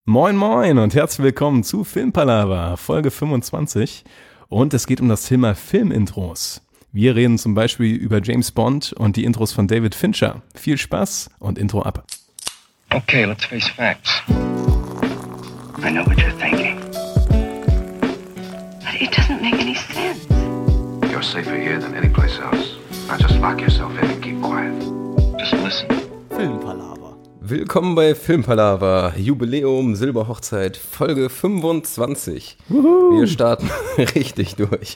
Moin moin und herzlich willkommen zu Filmpalava, Folge 25. Und es geht um das Thema Filmintros. Wir reden zum Beispiel über James Bond und die Intros von David Fincher. Viel Spaß und Intro ab. Okay, let's face facts. I know what you're thinking. But it doesn't make any sense. You're safer here than any place else. Now just lock yourself in and keep quiet. Just listen. Filmpalava. Willkommen bei Filmpalava, Jubiläum, Silberhochzeit, Folge 25. Wir starten richtig durch.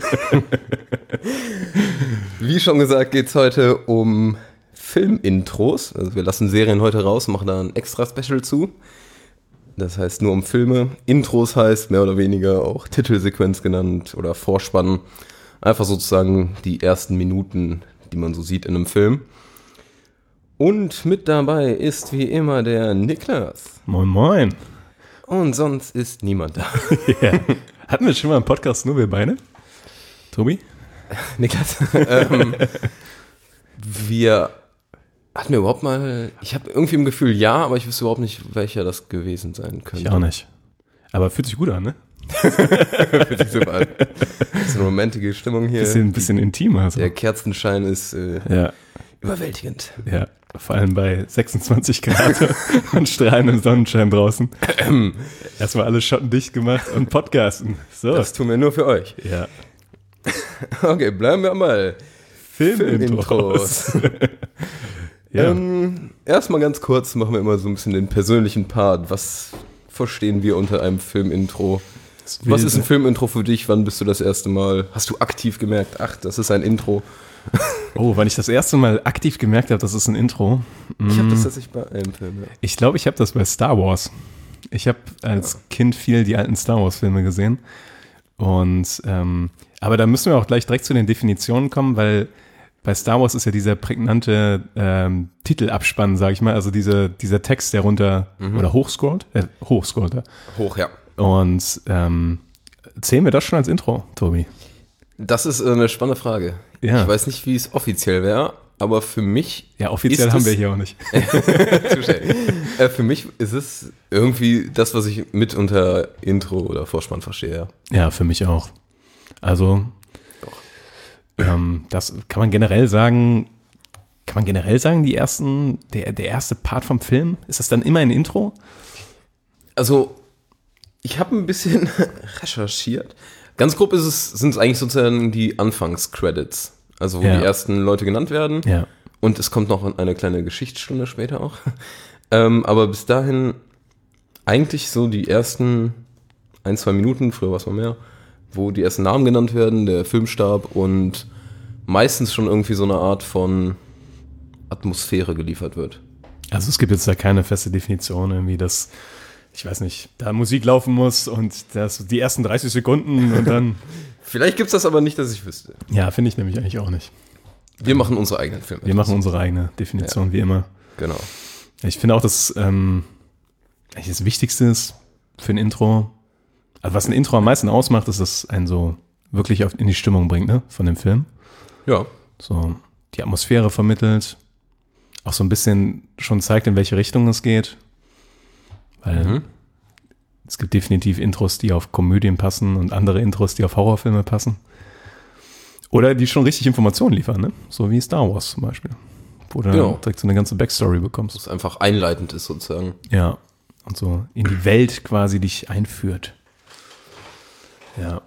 Wie schon gesagt, geht es heute um Filmintros. Also wir lassen Serien heute raus, machen da ein extra Special zu. Das heißt nur um Filme. Intros heißt mehr oder weniger auch Titelsequenz genannt oder Vorspann. Einfach sozusagen die ersten Minuten, die man so sieht in einem Film. Und mit dabei ist wie immer der Niklas. Moin moin. Und sonst ist niemand da. Ja. Hatten wir schon mal einen Podcast, nur wir beide? Tobi? Niklas, hatten wir überhaupt mal, ich habe irgendwie im Gefühl ja, aber ich wüsste überhaupt nicht, welcher das gewesen sein könnte. Ich auch nicht. Aber fühlt sich gut an, ne? Fühlt sich super an. Das ist eine romantische Stimmung hier. Bisschen intimer. Also. Der Kerzenschein ist überwältigend. Ja, vor allem bei 26 Grad und strahlendem Sonnenschein draußen. Erstmal alles schottendicht gemacht und podcasten. So. Das tun wir nur für euch. Ja. Okay, bleiben wir mal. Filmintros. Ja. Erstmal ganz kurz machen wir immer so ein bisschen den persönlichen Part. Was verstehen wir unter einem Filmintro? Was ist ein Filmintro für dich? Wann bist du das erste Mal? Hast du aktiv gemerkt, ach, das ist ein Intro? Oh, wann ich das erste Mal aktiv gemerkt habe, das ist ein Intro. Ich habe das tatsächlich bei einem Film. Ja. Ich glaube, ich habe das bei Star Wars. Ich habe als Kind viel die alten Star Wars Filme gesehen. Und aber da müssen wir auch gleich direkt zu den Definitionen kommen, weil bei Star Wars ist ja dieser prägnante Titelabspann, sag ich mal, also dieser Text, der runter oder hochscrollt. Hochscrollt, ja. Hoch, ja. Und zählen wir das schon als Intro, Tobi? Das ist eine spannende Frage. Ja. Ich weiß nicht, wie es offiziell wäre, aber für mich ja, offiziell haben wir hier auch nicht. Für mich ist es irgendwie das, was ich mit unter Intro oder Vorspann verstehe. Ja, für mich auch. Also das kann man generell sagen, der erste Part vom Film, ist das dann immer ein Intro? Also, ich habe ein bisschen recherchiert. Ganz grob sind es eigentlich sozusagen die Anfangscredits, also wo die ersten Leute genannt werden. Ja. Und es kommt noch eine kleine Geschichtsstunde später auch. Aber bis dahin eigentlich so die ersten 1-2 Minuten, früher war es mal mehr, wo die ersten Namen genannt werden, der Filmstab und meistens schon irgendwie so eine Art von Atmosphäre geliefert wird. Also es gibt jetzt da keine feste Definition, irgendwie, dass, ich weiß nicht, da Musik laufen muss und das die ersten 30 Sekunden und dann... Vielleicht gibt es das aber nicht, dass ich wüsste. Ja, finde ich nämlich eigentlich auch nicht. Wir machen unsere eigenen Filme. Wir machen unsere eigene Definition, wie immer. Genau. Ich finde auch, dass eigentlich das Wichtigste ist für ein Intro, also was ein Intro am meisten ausmacht, ist, dass es einen so wirklich in die Stimmung bringt, ne, von dem Film. Ja. So die Atmosphäre vermittelt, auch so ein bisschen schon zeigt, in welche Richtung es geht. Weil es gibt definitiv Intros, die auf Komödien passen und andere Intros, die auf Horrorfilme passen. Oder die schon richtig Informationen liefern, ne? So wie Star Wars zum Beispiel. Wo du direkt so eine ganze Backstory bekommst. Was einfach einleitend ist sozusagen. Ja, und so in die Welt quasi dich einführt. Ja.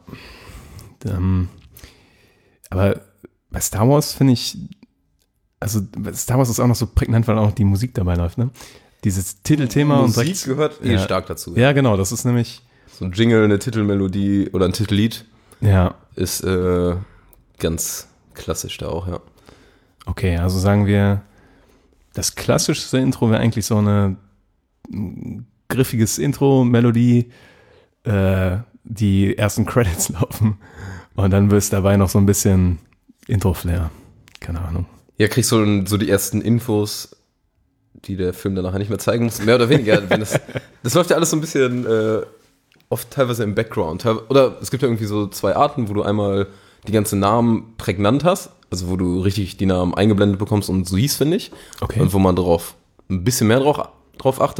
Aber bei Star Wars finde ich, also Star Wars ist auch noch so prägnant, weil auch die Musik dabei läuft, ne? Dieses Titelthema Musik und direkt, gehört stark dazu. Ja, genau, das ist nämlich so ein Jingle, eine Titelmelodie oder ein Titellied ist ganz klassisch da auch, ja. Okay, also sagen wir, das klassischste Intro wäre eigentlich so eine griffiges Intro-Melodie, die ersten Credits laufen und dann wirst dabei noch so ein bisschen Intro-Flair. Keine Ahnung. Ja, kriegst du so die ersten Infos, die der Film dann nachher nicht mehr zeigen muss. Mehr oder weniger. Wenn das läuft ja alles so ein bisschen oft teilweise im Background. Oder es gibt ja irgendwie so zwei Arten, wo du einmal die ganzen Namen prägnant hast, also wo du richtig die Namen eingeblendet bekommst und siehst, finde ich. Okay. Und wo man ein bisschen mehr drauf achtet.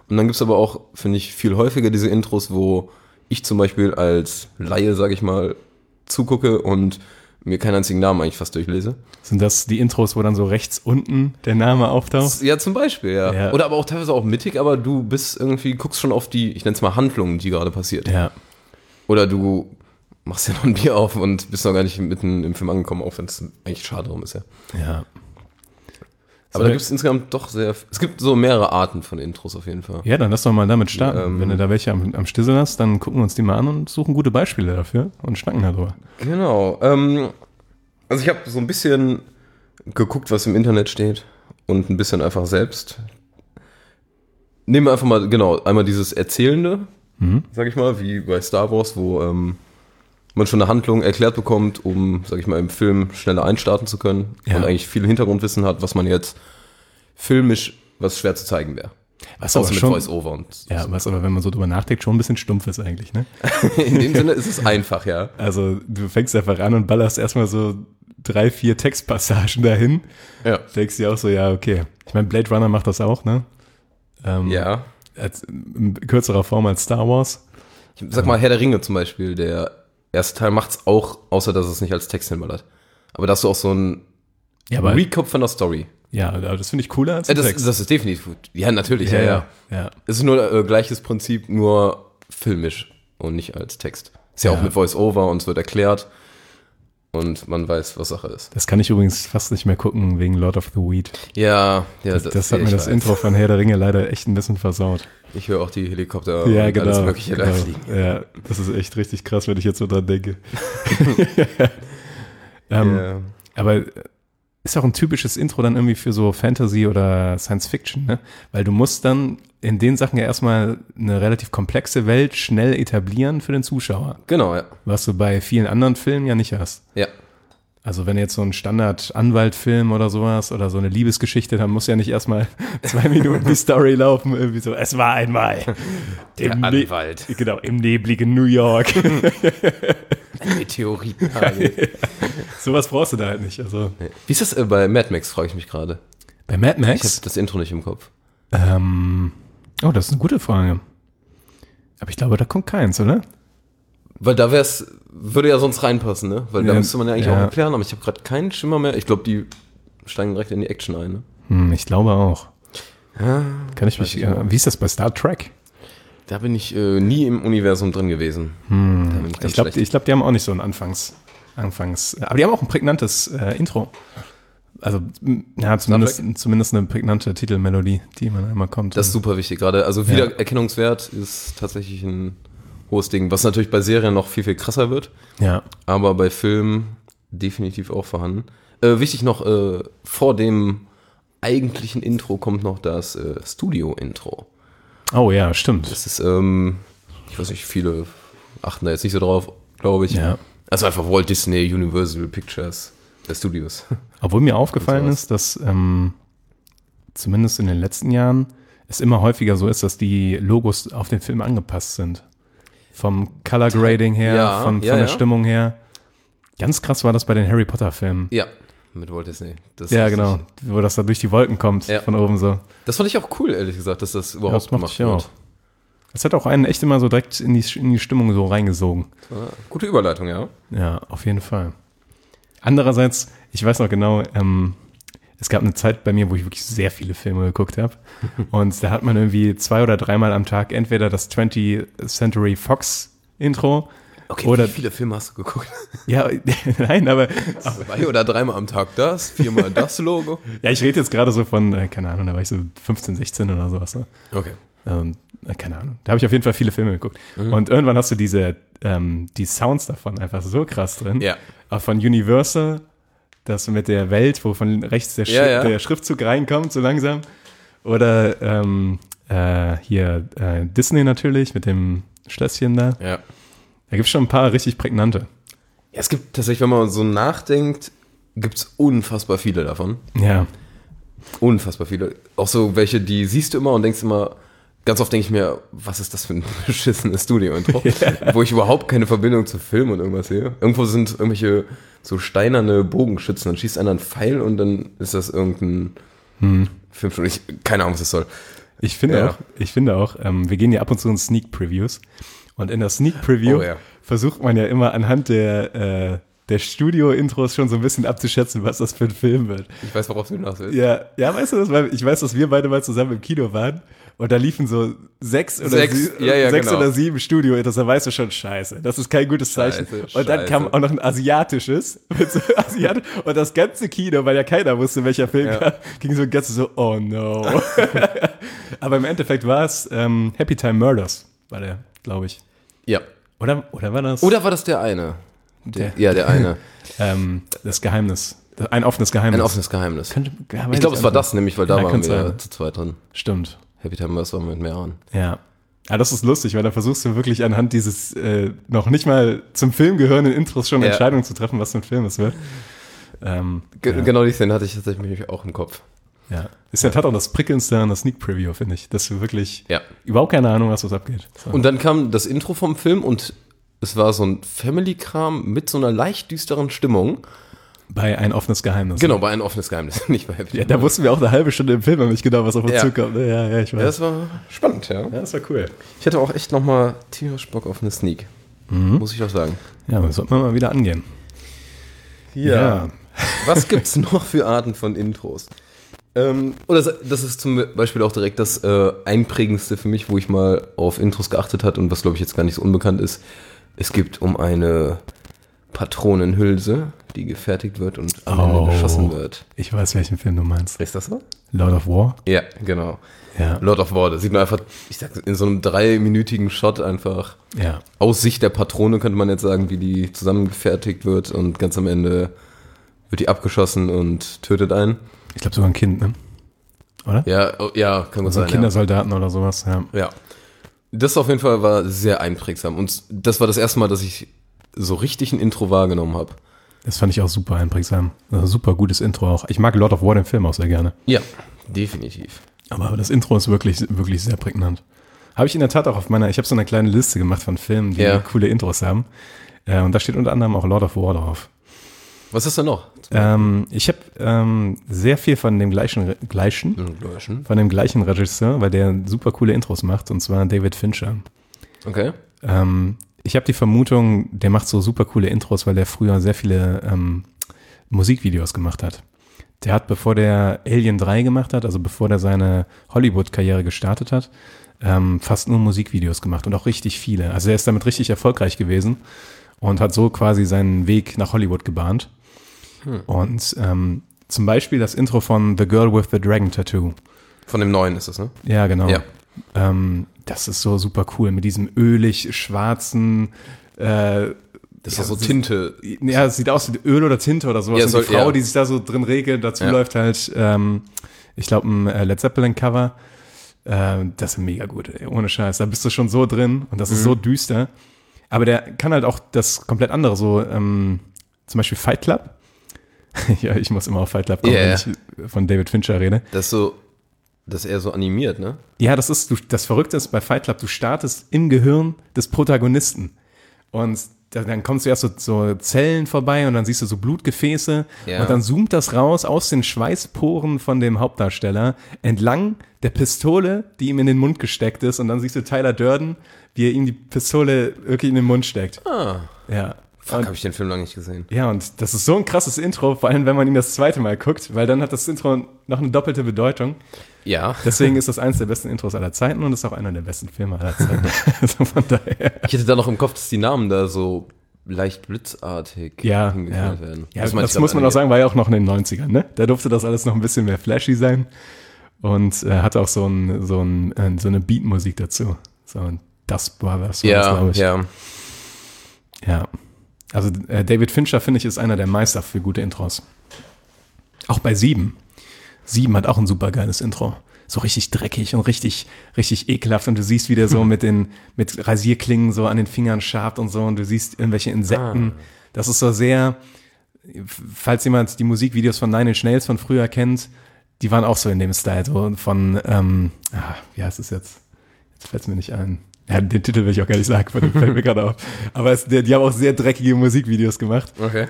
Und dann gibt es aber auch, finde ich, viel häufiger diese Intros, wo ich zum Beispiel als Laie, sage ich mal, zugucke und mir keinen einzigen Namen eigentlich fast durchlese. Sind das die Intros, wo dann so rechts unten der Name auftaucht? Ja, zum Beispiel, ja. Ja. Oder aber auch teilweise auch mittig, aber du bist irgendwie, guckst schon auf die, ich nenne es mal Handlungen, die gerade passiert. Ja. Oder du machst ja noch ein Bier auf und bist noch gar nicht mitten im Film angekommen, auch wenn es eigentlich schade drum ist, ja. Ja. Aber da gibt es insgesamt doch es gibt so mehrere Arten von Intros auf jeden Fall. Ja, dann lass doch mal damit starten. Wenn du da welche am Stissel hast, dann gucken wir uns die mal an und suchen gute Beispiele dafür und schnacken darüber. Genau. Also ich habe so ein bisschen geguckt, was im Internet steht und ein bisschen einfach selbst. Nehmen wir einfach mal, genau, einmal dieses Erzählende, sag ich mal, wie bei Star Wars, wo man schon eine Handlung erklärt bekommt, um, sag ich mal, im Film schneller einstarten zu können und eigentlich viel Hintergrundwissen hat, was man jetzt filmisch, was schwer zu zeigen wäre. Was aber Außer mit schon, Voice-Over und ja, was aber, wenn man so drüber nachdenkt, schon ein bisschen stumpf ist eigentlich, ne? in dem Sinne ist es einfach, ja. Also du fängst einfach an und ballerst erstmal so 3, 4 Textpassagen dahin. Ja. Denkst dir auch so, ja, okay. Ich meine, Blade Runner macht das auch, ne? Ja. In kürzerer Form als Star Wars. Ich sag mal, Herr der Ringe zum Beispiel, der erste Teil macht's auch, außer dass es nicht als Text hinballert. Aber da hast du auch so ein Recap von der Story. Ja, aber das finde ich cooler als Das Text. ist definitiv gut. Ja, natürlich, ja. Ja. Es ist nur gleiches Prinzip, nur filmisch und nicht als Text. Ist ja auch mit Voice-Over und es wird erklärt und man weiß, was Sache ist. Das kann ich übrigens fast nicht mehr gucken wegen Lord of the Weed. Ja, Das hat mir das Intro von Herr der Ringe leider echt ein bisschen versaut. Ich höre auch die Helikopter Ja, und genau. alles Mögliche da fliegen. Ja, das ist echt richtig krass, wenn ich jetzt so dran denke. Ja. Aber ist auch ein typisches Intro dann irgendwie für so Fantasy oder Science Fiction, ne? Weil du musst dann in den Sachen ja erstmal eine relativ komplexe Welt schnell etablieren für den Zuschauer. Genau, ja. Was du bei vielen anderen Filmen ja nicht hast. Ja. Also wenn jetzt so ein Standard-Anwalt-Film oder sowas oder so eine Liebesgeschichte, dann muss ja nicht erstmal 2 Minuten die Story laufen, irgendwie so, es war einmal Der Anwalt. Genau, im nebligen New York. Ein Meteoritenhagel. Sowas brauchst du da halt nicht. Also Wie ist das bei Mad Max, frage ich mich gerade. bei Mad Ich Max? habe das Intro nicht im Kopf. Oh, das ist eine gute Frage. Aber ich glaube, da kommt keins, oder? Weil da würde ja sonst reinpassen, ne? Weil da Ja, müsste man ja eigentlich ja. auch erklären, aber ich habe gerade keinen Schimmer mehr. Ich glaube, die steigen direkt in die Action ein, ne? Ich glaube auch. Kann ich weiß mich, ich auch. wie ist das bei Star Trek? Da bin ich nie im Universum drin gewesen. Da bin ich ganz schlecht. Ich glaube, die haben auch nicht so ein Anfangs, aber die haben auch ein prägnantes Intro. Also, ja, zumindest eine prägnante Titelmelodie, die man einmal kommt. Das ist super wichtig gerade. Also Wiedererkennungswert ist tatsächlich ein hohes Ding, was natürlich bei Serien noch viel, viel krasser wird, Ja. aber bei Filmen definitiv auch vorhanden. Wichtig noch, vor dem eigentlichen Intro kommt noch das Studio-Intro. Oh ja, stimmt. Das ist, ich weiß nicht, viele achten da jetzt nicht so drauf, glaube ich. Ja. Also einfach Walt Disney, Universal Pictures, Studios. Obwohl mir aufgefallen sowas. ist, dass zumindest in den letzten Jahren es immer häufiger so ist, dass die Logos auf den Film angepasst sind. Vom Color Grading her, Ja, von ja, der ja. Stimmung her. Ganz krass war das bei den Harry Potter Filmen. Ja, mit Walt Disney. Das Ja, ist genau. richtig. Wo das da durch die Wolken kommt, Ja. von oben so. Das fand ich auch cool, ehrlich gesagt, dass das überhaupt das mochte ich auch. Das hat auch einen echt immer so direkt in die Stimmung so reingesogen. Gute Überleitung, ja. Ja, auf jeden Fall. Andererseits, ich weiß noch genau, es gab eine Zeit bei mir, wo ich wirklich sehr viele Filme geguckt habe. Und da hat man irgendwie 2 oder 3 Mal am Tag entweder das 20th Century Fox Intro Okay, oder wie viele Filme hast du geguckt? ja, nein, aber 2 oder 3 Mal am Tag das, 4-mal das Logo. ja, ich rede jetzt gerade so von, keine Ahnung, da war ich so 15, 16 oder sowas. Ne? Okay. Keine Ahnung. Da habe ich auf jeden Fall viele Filme geguckt. Und irgendwann hast du die Sounds davon einfach so krass drin. Ja. Auch von Universal, das mit der Welt, wo von rechts der Schriftzug reinkommt, so langsam. Oder Disney natürlich mit dem Schlösschen da. Ja. Da gibt es schon ein paar richtig prägnante. Ja, es gibt tatsächlich, wenn man so nachdenkt, gibt es unfassbar viele davon. Ja. Unfassbar viele. Auch so welche, die siehst du immer und denkst immer, ganz oft denke ich mir, was ist das für ein beschissenes Studio-Intro? Wo ich überhaupt keine Verbindung zu Film und irgendwas sehe. Irgendwo sind irgendwelche so steinerne Bogenschützen, dann schießt einer einen Pfeil und dann ist das irgendein Film. Keine Ahnung, was das soll. Ich finde auch, wir gehen ja ab und zu in Sneak Previews. Und in der Sneak Preview versucht man ja immer anhand der Studio-Intros schon so ein bisschen abzuschätzen, was das für ein Film wird. Ich weiß, worauf du hinaus willst. Ja, weißt du das? Weil ich weiß, dass wir beide mal zusammen im Kino waren und da liefen so sechs oder sieben Studio-Intros. Da weißt du schon, scheiße, das ist kein gutes Zeichen. Und dann kam auch noch ein asiatisches. Und das ganze Kino, weil ja keiner wusste, welcher Film kam, ging so ein ganzes so, oh no. Aber im Endeffekt war es Happy Time Murders, war der, glaube ich. Ja. Oder war das? Oder war das der eine? Der eine. Das Geheimnis. Ein offenes Geheimnis. Ein offenes Geheimnis. Ich glaube, es war das nämlich, weil da waren wir zu zweit drin. Stimmt. Happy Time Murders war mit mehreren. Ja. Ja, das ist lustig, weil da versuchst du wirklich anhand dieses noch nicht mal zum Film gehörenden Intros schon Entscheidungen zu treffen, was für ein Film es wird. Genau die Szene hatte ich tatsächlich auch im Kopf. Ja. Ist ja tatsächlich auch das Prickelndste an der Sneak Preview, finde ich. Dass du wirklich überhaupt keine Ahnung hast, was abgeht. So. Und dann kam das Intro vom Film und es war so ein Family-Kram mit so einer leicht düsteren Stimmung. Bei Ein offenes Geheimnis. Genau, bei Ein offenes Geheimnis, nicht bei Happy Time. Ja, da wussten wir auch eine halbe Stunde im Film noch nicht genau, was auf uns zukommt. Ja, ich weiß. Ja, das war spannend, ja. Ja, das war cool. Ich hätte auch echt nochmal tierisch Bock auf eine Sneak. Muss ich auch sagen. Ja, das sollten wir mal wieder angehen. Ja. Was gibt's noch für Arten von Intros? Oder das ist zum Beispiel auch direkt das Einprägendste für mich, wo ich mal auf Intros geachtet habe und was, glaube ich, jetzt gar nicht so unbekannt ist. Es gibt um eine Patronenhülse, die gefertigt wird und am Ende geschossen wird. Ich weiß, welchen Film du meinst. Ist das so? Lord of War? Ja, genau. Ja. Lord of War, da sieht man einfach, ich sag, in so einem 3-minütigen Shot einfach aus Sicht der Patrone, könnte man jetzt sagen, wie die zusammengefertigt wird und ganz am Ende wird die abgeschossen und tötet einen. Ich glaube sogar ein Kind, ne? Oder? Ja, kann gut sein. Kindersoldaten oder sowas, Ja. Das auf jeden Fall war sehr einprägsam. Und das war das erste Mal, dass ich so richtig ein Intro wahrgenommen habe. Das fand ich auch super einprägsam. Also super gutes Intro auch. Ich mag Lord of War, den Film, auch sehr gerne. Ja, definitiv. Aber das Intro ist wirklich, wirklich sehr prägnant. Habe ich in der Tat auch ich habe so eine kleine Liste gemacht von Filmen, die coole Intros haben. Und da steht unter anderem auch Lord of War drauf. Was ist da noch? Ich habe sehr viel von dem gleichen Regisseur, weil der super coole Intros macht, und zwar David Fincher. Okay. Ich habe die Vermutung, der macht so super coole Intros, weil der früher sehr viele Musikvideos gemacht hat. Der hat, bevor der Alien 3 gemacht hat, also bevor der seine Hollywood-Karriere gestartet hat, fast nur Musikvideos gemacht und auch richtig viele. Also er ist damit richtig erfolgreich gewesen und hat so quasi seinen Weg nach Hollywood gebahnt. Und zum Beispiel das Intro von The Girl with the Dragon Tattoo. Von dem neuen ist es, ne? Ja, genau. Ja. Das ist so super cool mit diesem ölig-schwarzen das ist so Tinte. Ja, es sieht aus wie Öl oder Tinte oder sowas. Und die Frau, die sich da so drin regelt, dazu läuft halt, ich glaube, ein Led Zeppelin-Cover. Das ist mega gut, ey, ohne Scheiß. Da bist du schon so drin und das ist so düster. Aber der kann halt auch das komplett andere, so zum Beispiel Fight Club. Ja, ich muss immer auf Fight Club kommen, wenn ich von David Fincher rede. Das ist eher so animiert, ne? Ja, das Verrückte ist bei Fight Club, du startest im Gehirn des Protagonisten. Und dann kommst du erst so Zellen vorbei und dann siehst du so Blutgefäße und dann zoomt das raus aus den Schweißporen von dem Hauptdarsteller entlang der Pistole, die ihm in den Mund gesteckt ist, und dann siehst du Tyler Durden, wie er ihm die Pistole wirklich in den Mund steckt. Ja. Habe ich den Film lange nicht gesehen. Ja, und das ist so ein krasses Intro, vor allem wenn man ihn das zweite Mal guckt, weil dann hat das Intro noch eine doppelte Bedeutung. Ja. Deswegen ist das eines der besten Intros aller Zeiten und ist auch einer der besten Filme aller Zeiten. Also von daher. Ich hätte da noch im Kopf, dass die Namen da so leicht blitzartig hingeführt werden. Ja, das muss man auch sagen, war ja auch noch in den 90ern, ne? Da durfte das alles noch ein bisschen mehr flashy sein und hatte auch so eine Beatmusik dazu. So ein Das war was, glaube ich. Ja. Also David Fincher, finde ich, ist einer der Meister für gute Intros. Auch bei 7. 7 hat auch ein super geiles Intro. So richtig dreckig und richtig ekelhaft. Und du siehst, wie der so mit Rasierklingen so an den Fingern schabt und so. Und du siehst irgendwelche Insekten. Das ist so sehr, falls jemand die Musikvideos von Nine Inch Nails von früher kennt, die waren auch so in dem Style. So von, wie heißt es jetzt? Jetzt fällt es mir nicht ein. Ja, den Titel will ich auch gar nicht sagen, von dem fällt mir gerade auf. Aber die haben auch sehr dreckige Musikvideos gemacht. Okay.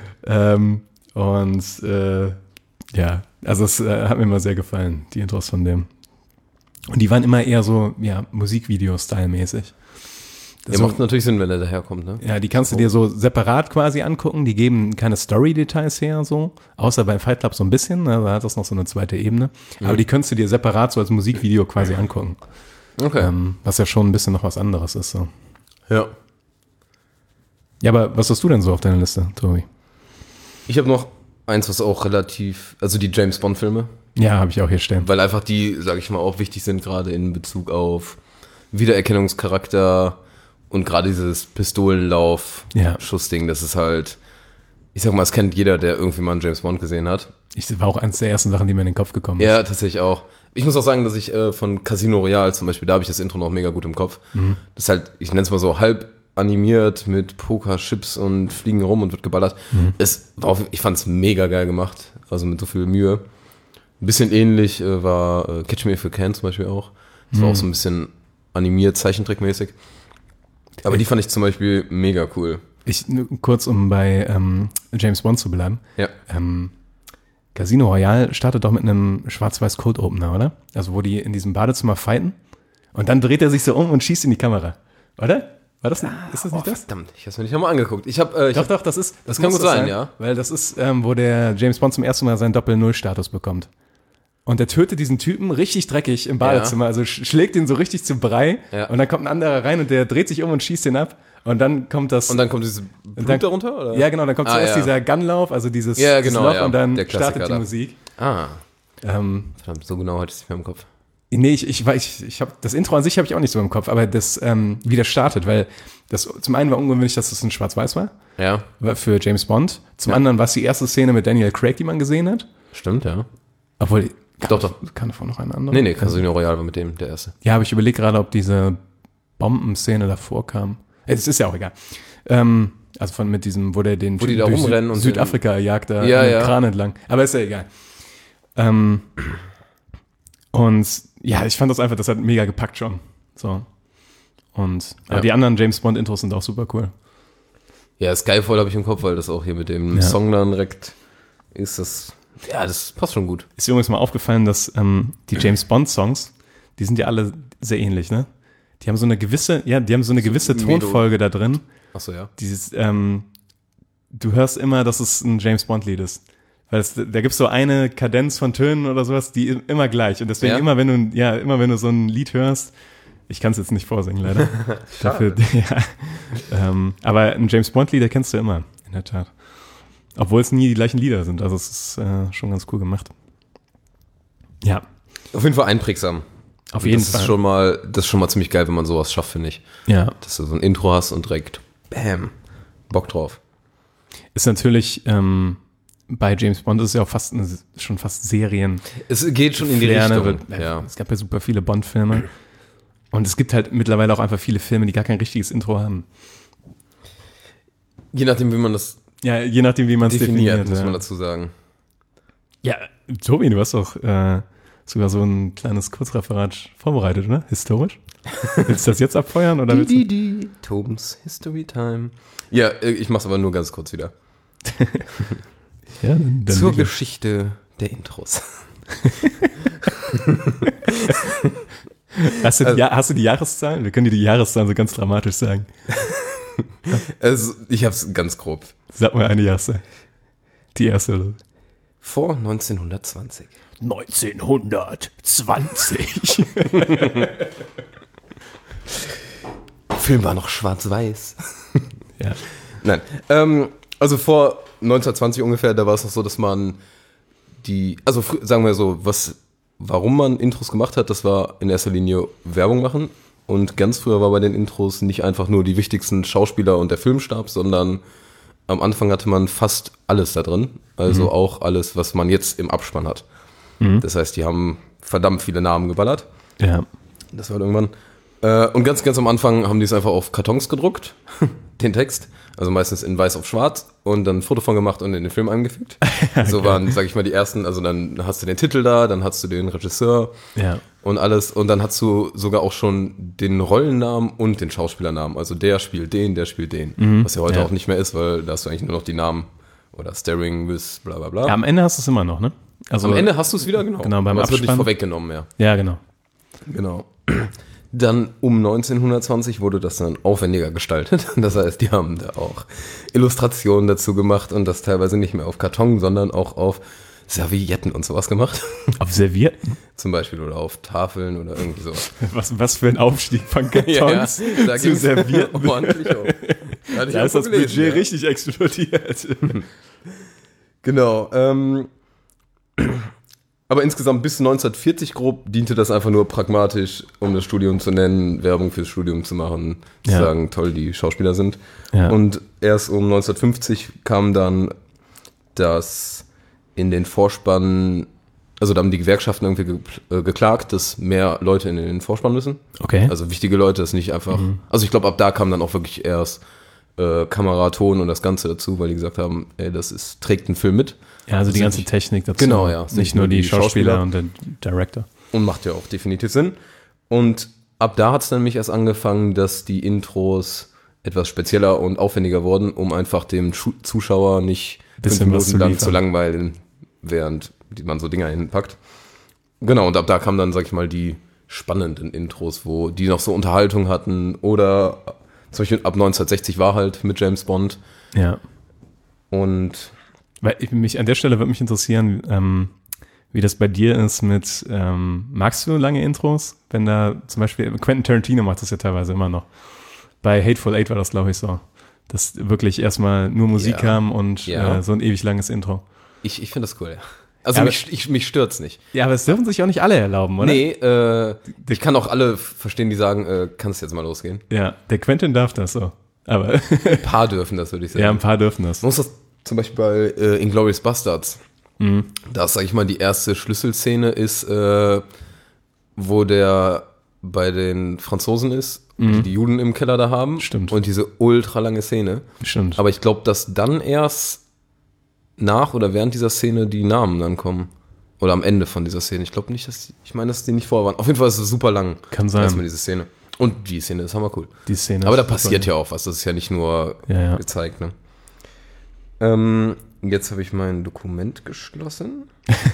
Also es hat mir immer sehr gefallen, die Intros von dem. Und die waren immer eher so, ja, Musikvideo-Style-mäßig. Der macht natürlich Sinn, wenn er daherkommt, ne? Ja, die kannst du dir so separat quasi angucken. Die geben keine Story-Details her, so. Außer beim Fight Club so ein bisschen, ne? Da hat das noch so eine zweite Ebene. Aber die kannst du dir separat so als Musikvideo quasi angucken. Okay. Was ja schon ein bisschen noch was anderes ist, so. Ja. Ja, aber was hast du denn so auf deiner Liste, Tobi? Ich habe noch eins, was auch relativ, also die James-Bond-Filme. Ja, habe ich auch hier stehen. Weil einfach die, sage ich mal, auch wichtig sind, gerade in Bezug auf Wiedererkennungscharakter und gerade dieses Pistolenlauf-Schussding, das ist halt, ich sag mal, es kennt jeder, der irgendwie mal einen James Bond gesehen hat. Das war auch eins der ersten Sachen, die mir in den Kopf gekommen ist. Ja, tatsächlich auch. Ich muss auch sagen, dass ich von Casino Royale zum Beispiel, da habe ich das Intro noch mega gut im Kopf. Das ist halt, ich nenne es mal so, halb animiert mit Poker-Chips und fliegen rum und wird geballert. Ich fand es mega geil gemacht, also mit so viel Mühe. Ein bisschen ähnlich war Catch Me If You Can zum Beispiel auch. Das war auch so ein bisschen animiert, Zeichentrickmäßig. Aber die fand ich zum Beispiel mega cool. Kurz, um bei James Bond zu bleiben. Ja. Casino Royale startet doch mit einem schwarz-weiß Cold Opener, oder? Also wo die in diesem Badezimmer fighten und dann dreht er sich so um und schießt in die Kamera, oder? War das, ist das nicht das? Verdammt, ich hab's mir nicht nochmal angeguckt. Doch, das kann gut sein, ja. Weil das ist, wo der James Bond zum ersten Mal seinen Doppel-Null-Status bekommt. Und der tötet diesen Typen richtig dreckig im Badezimmer, also schlägt ihn so richtig zu Brei und dann kommt ein anderer rein und der dreht sich um und schießt ihn ab und dann kommt das... Und dann kommt dieses Blut darunter, oder? Ja, genau, dann kommt zuerst dieser Gunlauf, also dieses Loch und dann startet die Musik. Verdammt, so genau hatte ich es nicht mehr im Kopf. Nee, ich habe das Intro an sich habe ich auch nicht so im Kopf, aber das wie das startet, weil das zum einen war ungewöhnlich, dass das ein Schwarz-Weiß war. Ja. Für James Bond. Zum anderen war es die erste Szene mit Daniel Craig, die man gesehen hat. Stimmt, ja. Obwohl, doch. Kann davon noch ein anderer? Nee, Casino Royale war mit dem der erste. Ja, aber ich überlege gerade, ob diese Bombenszene davor kam. Es ist ja auch egal. Also mit diesem, wo der den wo die da rumrennen und Südafrika jagt da den Kran entlang. Aber ist ja egal. Und ja, ich fand das einfach, das hat mega gepackt schon. So. Und aber die anderen James Bond Intros sind auch super cool. Ja, Skyfall habe ich im Kopf, weil das auch hier mit dem Song dann direkt ist. Das passt schon gut. Ist dir übrigens mal aufgefallen, dass die James Bond Songs, die sind ja alle sehr ähnlich, ne? Die haben so eine gewisse Tonfolge da drin. Ach so, ja. Dieses, du hörst immer, dass es ein James Bond Lied ist. Weil da gibt's so eine Kadenz von Tönen oder sowas, die immer gleich. Und deswegen immer wenn du so ein Lied hörst, ich kann es jetzt nicht vorsingen, leider. Dafür, aber ein James Bond Lied erkennst du immer, in der Tat. Obwohl es nie die gleichen Lieder sind. Also es ist schon ganz cool gemacht. Ja. Auf jeden Fall einprägsam. Auf jeden Fall. Das ist schon mal ziemlich geil, wenn man sowas schafft, finde ich. Ja. Dass du so ein Intro hast und direkt bam, Bock drauf. Ist natürlich bei James Bond ist es ja auch schon fast Serien. Es geht schon in die Richtung. Es gab ja super viele Bond-Filme. Und es gibt halt mittlerweile auch einfach viele Filme, die gar kein richtiges Intro haben. Je nachdem, wie man das definiert, muss man dazu sagen. Ja, Tobi, du hast doch sogar so ein kleines Kurzreferat vorbereitet, oder? Historisch? Willst du das jetzt abfeuern? Oder Tobens History Time. Ja, ich mach's aber nur ganz kurz wieder. Ja, dann zur Geschichte der Intros. Hast du die Jahreszahlen? Wir können dir die Jahreszahlen so ganz dramatisch sagen. Also, ich hab's ganz grob. Sag mal eine Jahreszahn. Die erste. Oder? Vor 1920. 1920. Der Film war noch schwarz-weiß. Ja. Nein. Also vor 1920 ungefähr, da war es noch so, dass man sagen wir so, warum man Intros gemacht hat, das war in erster Linie Werbung machen. Und ganz früher war bei den Intros nicht einfach nur die wichtigsten Schauspieler und der Filmstab, sondern am Anfang hatte man fast alles da drin. Also auch alles, was man jetzt im Abspann hat. Das heißt, die haben verdammt viele Namen geballert. Ja. Das war irgendwann. Und ganz, ganz am Anfang haben die es einfach auf Kartons gedruckt, den Text. Also meistens in weiß auf schwarz und dann ein Foto von gemacht und in den Film eingefügt. So waren, sag ich mal, die ersten, also dann hast du den Titel da, dann hast du den Regisseur und alles. Und dann hast du sogar auch schon den Rollennamen und den Schauspielernamen. Also der spielt den. Was ja heute auch nicht mehr ist, weil da hast du eigentlich nur noch die Namen oder Starring with bla bla bla. Ja, am Ende hast du es immer noch, ne? Also am Ende hast du es wieder, genau. Genau, beim Abspann. Es wird nicht Abspann vorweggenommen mehr. Ja, genau. Genau. Dann um 1920 wurde das dann aufwendiger gestaltet. Das heißt, die haben da auch Illustrationen dazu gemacht und das teilweise nicht mehr auf Karton, sondern auch auf Servietten und sowas gemacht. Auf Servietten? Zum Beispiel oder auf Tafeln oder irgendwie sowas. Was für ein Aufstieg von Kartons da zu Servietten. Ordentlich auf. Da ist das Budget richtig explodiert. Genau. Aber insgesamt bis 1940 grob diente das einfach nur pragmatisch, um das Studium zu nennen, Werbung fürs Studium zu machen, zu sagen, toll, die Schauspieler sind. Ja. Und erst um 1950 kam dann das in den Vorspann, also da haben die Gewerkschaften irgendwie geklagt, dass mehr Leute in den Vorspann müssen. Okay. Also wichtige Leute, das nicht einfach, also ich glaube, ab da kam dann auch wirklich erst Kamera, Ton und das Ganze dazu, weil die gesagt haben, ey, trägt einen Film mit. Ja, also die ganze Technik dazu. Genau, ja. Nicht nur die Schauspieler und der Director. Und macht ja auch definitiv Sinn. Und ab da hat es dann nämlich erst angefangen, dass die Intros etwas spezieller und aufwendiger wurden, um einfach dem Zuschauer nicht 5 Minuten lang zu langweilen, während man so Dinger hinpackt. Genau, und ab da kamen dann, sag ich mal, die spannenden Intros, wo die noch so Unterhaltung hatten. Oder zum Beispiel ab 1960 war halt mit James Bond. Ja. Und an der Stelle würde mich interessieren, wie das bei dir ist mit, magst du lange Intros? Wenn da zum Beispiel, Quentin Tarantino macht das ja teilweise immer noch. Bei Hateful Eight war das, glaube ich, so. Dass wirklich erstmal nur Musik kam und so ein ewig langes Intro. Ich finde das cool, ja. Also mich stört's nicht. Ja, aber es dürfen sich auch nicht alle erlauben, oder? Nee, ich kann auch alle verstehen, die sagen, kannst jetzt mal losgehen. Ja, der Quentin darf das so. Aber ein paar dürfen das, würde ich sagen. Ja, ein paar dürfen das. Man muss das zum Beispiel bei Inglourious Bastards. Da, sag ich mal, die erste Schlüsselszene ist, wo der bei den Franzosen ist, die Juden im Keller da haben. Stimmt. Und diese ultra lange Szene. Stimmt. Aber ich glaube, dass dann erst nach oder während dieser Szene die Namen dann kommen. Oder am Ende von dieser Szene. Ich glaube nicht, dass die nicht vorher waren. Auf jeden Fall ist es super lang. Kann sein. Erstmal diese Szene. Und die Szene ist hammercool. Die Szene. Aber da passiert ja auch was. Das ist ja nicht nur gezeigt, ne? Jetzt habe ich mein Dokument geschlossen.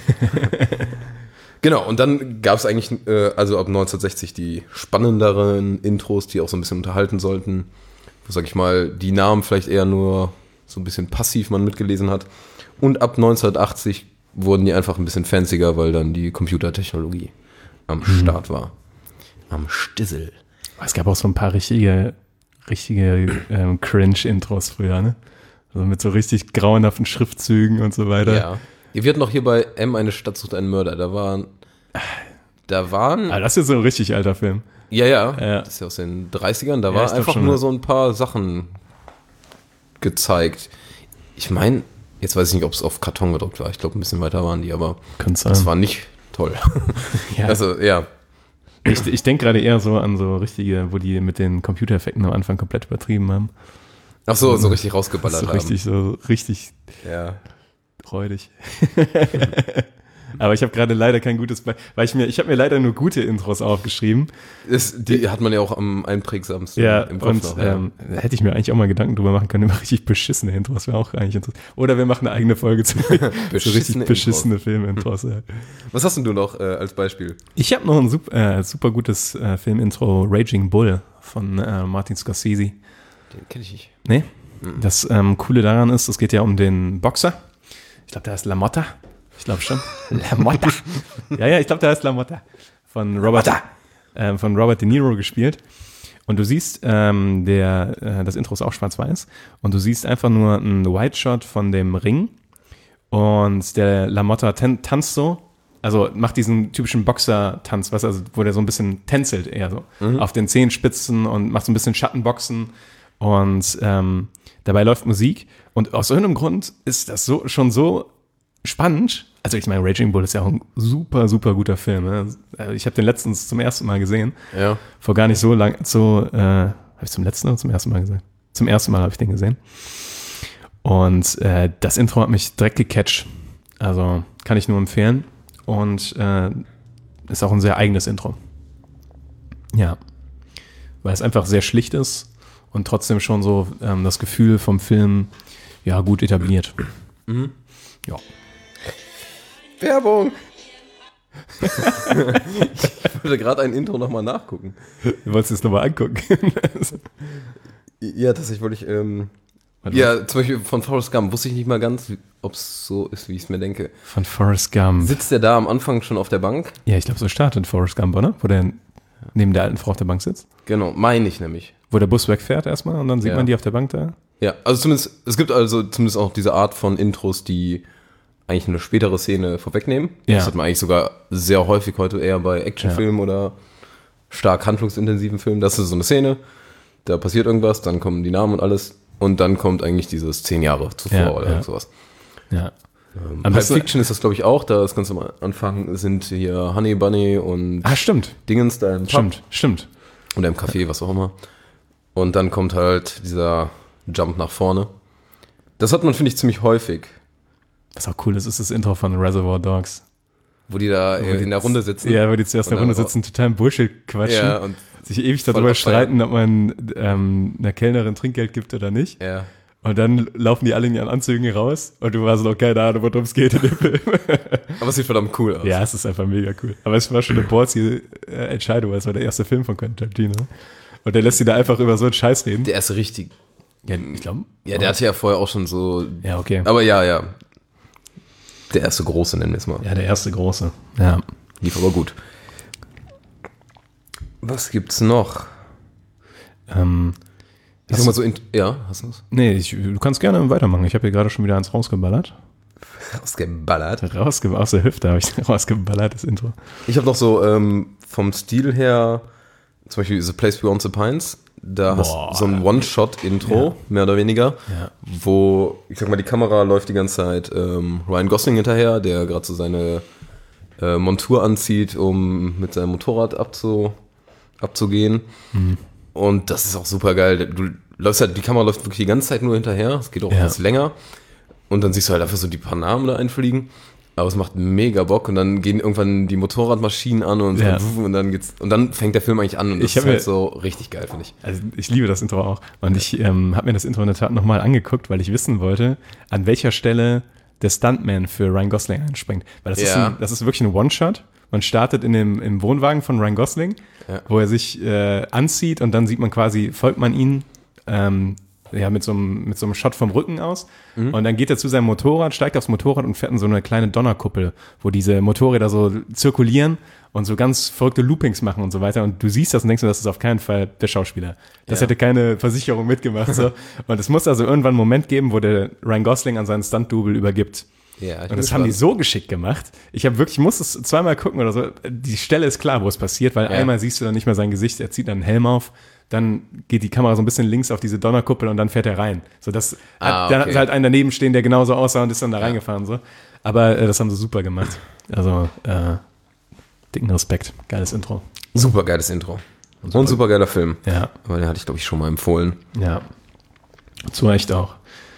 Genau, und dann gab es eigentlich, also ab 1960 die spannenderen Intros, die auch so ein bisschen unterhalten sollten. Wo, sag ich mal, die Namen vielleicht eher nur so ein bisschen passiv man mitgelesen hat. Und ab 1980 wurden die einfach ein bisschen fancier, weil dann die Computertechnologie am Start war. Am Stissel. Es gab auch so ein paar richtige Cringe-Intros früher, ne? Also mit so richtig grauenhaften Schriftzügen und so weiter. Ja. Ihr wird noch hier bei M, eine Stadt sucht einen Mörder. Da waren. Ah, das ist so ein richtig alter Film. Ja. Das ist ja aus den 30ern. Da war einfach nur so ein paar Sachen gezeigt. Ich meine, jetzt weiß ich nicht, ob es auf Karton gedruckt war. Ich glaube, ein bisschen weiter waren die, aber das war nicht toll. Ja. Also, ja. Ich denke gerade eher so an so richtige, wo die mit den Computereffekten am Anfang komplett übertrieben haben. Ach so, so richtig rausgeballert haben. So richtig freudig. Aber ich habe gerade leider kein gutes, weil ich habe mir leider nur gute Intros aufgeschrieben. Die hat man ja auch am einprägsamsten im Kopf noch. Hätte ich mir eigentlich auch mal Gedanken drüber machen können, über richtig beschissene Intros, wäre auch eigentlich interessant. Oder wir machen eine eigene Folge zu so richtig beschissene Filmintros. Ja. Was hast denn du noch als Beispiel? Ich habe noch ein super gutes Filmintro, Raging Bull von Martin Scorsese. Den kenne ich nicht. Nee? Das Coole daran ist, es geht ja um den Boxer. Ich glaube, der heißt LaMotta. Ich glaube schon. LaMotta. Ja, ich glaube, der heißt LaMotta. Von Robert De Niro gespielt. Und du siehst, das Intro ist auch schwarz-weiß. Und du siehst einfach nur einen Wide-Shot von dem Ring. Und der LaMotta tanzt so. Also macht diesen typischen Boxer-Tanz, wo der so ein bisschen tänzelt eher so. Auf den Zehenspitzen und macht so ein bisschen Schattenboxen. Und dabei läuft Musik. Und aus irgendeinem Grund ist das schon so spannend. Also ich meine, Raging Bull ist ja auch ein super, super guter Film. Ne? Ich habe den letztens zum ersten Mal gesehen. Ja. Vor gar nicht so lang. Habe ich zum letzten oder zum ersten Mal gesehen? Zum ersten Mal habe ich den gesehen. Und das Intro hat mich direkt gecatcht. Also kann ich nur empfehlen. Und ist auch ein sehr eigenes Intro. Ja. Weil es einfach sehr schlicht ist und trotzdem schon so das Gefühl vom Film gut etabliert. Ja. Werbung! wollte gerade ein Intro nochmal nachgucken. Du wolltest es nochmal angucken. Ja, tatsächlich wollte ich, ja, zum Beispiel von Forrest Gump wusste ich nicht mal ganz, ob es so ist, wie ich es mir denke. Von Forrest Gump. Sitzt der da am Anfang schon auf der Bank? Ja, ich glaube, so startet Forrest Gump, oder? Wo der neben der alten Frau auf der Bank sitzt. Genau, meine ich nämlich. Wo der Bus wegfährt erstmal und dann sieht man die auf der Bank da. Ja, also zumindest, es gibt also zumindest auch diese Art von Intros, die eigentlich eine spätere Szene vorwegnehmen. Ja. Das hat man eigentlich sogar sehr häufig heute eher bei Actionfilmen oder stark handlungsintensiven Filmen. Das ist so eine Szene, da passiert irgendwas, dann kommen die Namen und alles und dann kommt eigentlich dieses 10 Jahre zuvor oder irgend sowas. Ja. Pulp Fiction ist das, glaube ich, auch. Da ist ganz am Anfang sind hier Honey Bunny und Stimmt. Dingens da im Pub. Stimmt. Oder im Café, was auch immer. Und dann kommt halt dieser Jump nach vorne. Das hat man, finde ich, ziemlich häufig. Was auch cool ist, ist das Intro von Reservoir Dogs. Wo die da in der Runde sitzen. Ja, wo die zuerst in der Runde sitzen, total Bullshit quatschen. Ja, und sich ewig darüber streiten, ob man einer Kellnerin Trinkgeld gibt oder nicht. Ja. Und dann laufen die alle in ihren Anzügen raus und du hast noch keine Ahnung, worum es geht in dem Film. Aber es sieht verdammt cool aus. Ja, es ist einfach mega cool. Aber es war schon eine ballsy Entscheidung, weil es war der erste Film von Quentin Tarantino. Und der lässt sie da einfach über so einen Scheiß reden. Der erste richtig. Ja, ich glaube. Ja, der hatte ja vorher auch schon so. Ja, okay. Aber ja. Der erste große, nennen wir es mal. Ja, der erste große. Ja. Lief aber gut. Was gibt's noch? Ich sag mal so, hast du es? Nee, du kannst gerne weitermachen. Ich habe hier gerade schon wieder eins rausgeballert. Rausgeballert? Aus der Hüfte habe ich rausgeballert, das Intro. Ich habe noch so vom Stil her, zum Beispiel The Place Beyond the Pines, da hast du so ein One-Shot-Intro, mehr oder weniger, wo, ich sag mal, die Kamera läuft die ganze Zeit Ryan Gosling hinterher, der gerade so seine Montur anzieht, um mit seinem Motorrad abzugehen. Mhm. Und das ist auch super geil. Du läufst halt, die Kamera läuft wirklich die ganze Zeit nur hinterher. Es geht auch etwas länger. Und dann siehst du halt einfach so die paar Namen da einfliegen. Aber es macht mega Bock. Und dann gehen irgendwann die Motorradmaschinen an und dann fängt der Film eigentlich an. Und das ist halt so richtig geil, finde ich. Also ich liebe das Intro auch. Und ich habe mir das Intro in der Tat nochmal angeguckt, weil ich wissen wollte, an welcher Stelle der Stuntman für Ryan Gosling einspringt. Weil das ist wirklich ein One-Shot. Man startet im Wohnwagen von Ryan Gosling, wo er sich anzieht und dann sieht man quasi, folgt man ihn mit so einem Shot vom Rücken aus und dann geht er zu seinem Motorrad, steigt aufs Motorrad und fährt in so eine kleine Donnerkuppel, wo diese Motorräder so zirkulieren und so ganz verrückte Loopings machen und so weiter und du siehst das und denkst dir, das ist auf keinen Fall der Schauspieler. Das hätte keine Versicherung mitgemacht. So. Und es muss also irgendwann einen Moment geben, wo der Ryan Gosling an seinen Stunt-Double übergibt. Ja, und das haben die so geschickt gemacht. Ich muss es zweimal gucken oder so. Die Stelle ist klar, wo es passiert, weil einmal siehst du dann nicht mehr sein Gesicht, er zieht dann einen Helm auf, dann geht die Kamera so ein bisschen links auf diese Donnerkuppel und dann fährt er rein. So, dann hat halt einen daneben stehen, der genauso aussah und ist dann da reingefahren. So. Aber das haben sie super gemacht. Also, dicken Respekt. Geiles Intro. Super geiles Intro. Und super geiler Film. Ja. Aber den hatte ich, glaube ich, schon mal empfohlen. Ja. Zu Recht auch.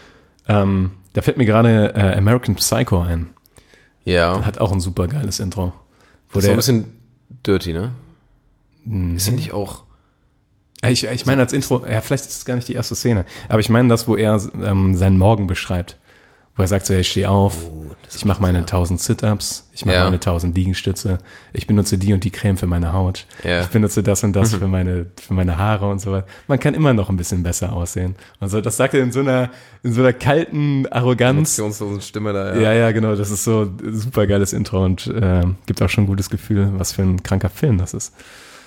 Da fällt mir gerade American Psycho ein. Ja. Hat auch ein super geiles Intro. Das ist so ein bisschen dirty, ne? Ist ja nicht auch... Ich meine als Intro, vielleicht ist es gar nicht die erste Szene, aber ich meine das, wo er seinen Morgen beschreibt. Wo er sagt so, ich stehe auf, ich mache meine 1000 Sit-Ups, ich mache meine 1000 Liegestütze, ich benutze die und die Creme für meine Haut, ich benutze das und das für meine Haare und so weiter. Man kann immer noch ein bisschen besser aussehen. Also das sagt er in so einer kalten Arroganz. Emotionslosen Stimme da, Ja, genau, das ist so ein super geiles Intro und gibt auch schon ein gutes Gefühl, was für ein kranker Film das ist.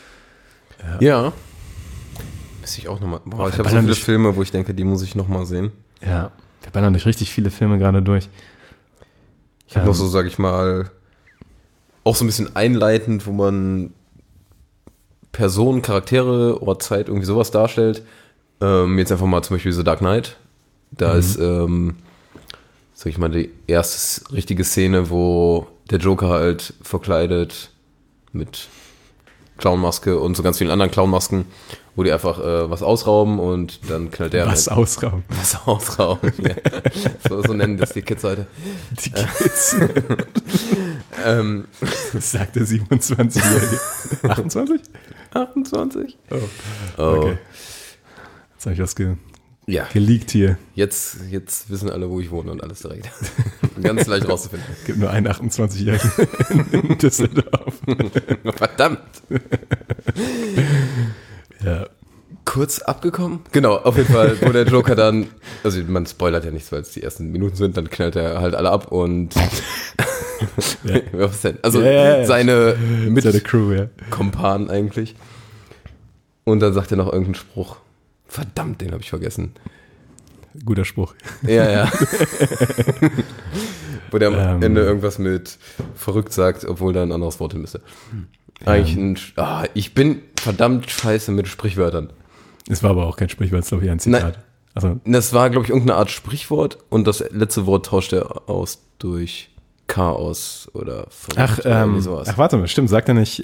Ja. Müsste ich auch nochmal. Ich habe so viele Filme, wo ich denke, die muss ich nochmal sehen. Ja. Wir ballern durch richtig viele Filme gerade durch. Ich habe noch so, sag ich mal, auch so ein bisschen einleitend, wo man Personen, Charaktere oder Zeit irgendwie sowas darstellt. Jetzt einfach mal zum Beispiel The Dark Knight. Da ist, sag ich mal, die erste richtige Szene, wo der Joker halt verkleidet mit Clownmaske und so ganz vielen anderen Clownmasken, wo die einfach was ausrauben und dann knallt der ausrauben? Was ausrauben, ja. So nennen das die Kids heute. Die Kids. Das sagt der 27-Jährige. 28? 28? Oh. Okay. Jetzt habe ich was Ja. Geleakt hier. Jetzt wissen alle, wo ich wohne und alles direkt. Ganz leicht rauszufinden. Es gibt nur einen 28-Jährigen in Düsseldorf. Verdammt. Ja. Kurz abgekommen? Genau, auf jeden Fall, wo der Joker dann, also man spoilert ja nichts, weil es die ersten Minuten sind, dann knallt er halt alle ab und Ja. was denn? Also Ja. seine Seine Crew, ja. Kompanen eigentlich. Und dann sagt er noch irgendeinen Spruch. Verdammt, den habe ich vergessen. Guter Spruch. Ja. Wo der am Ende irgendwas mit verrückt sagt, obwohl da ein anderes Wort hin müsste. Eigentlich ich bin verdammt scheiße mit Sprichwörtern. Es war aber auch kein Sprichwort, es ist glaube ich ein Zitat. Nein. Also, Das war, glaube ich, irgendeine Art Sprichwort und das letzte Wort tauscht er aus durch Chaos oder verrückt oder irgendwie sowas. warte mal, stimmt, sagt er nicht,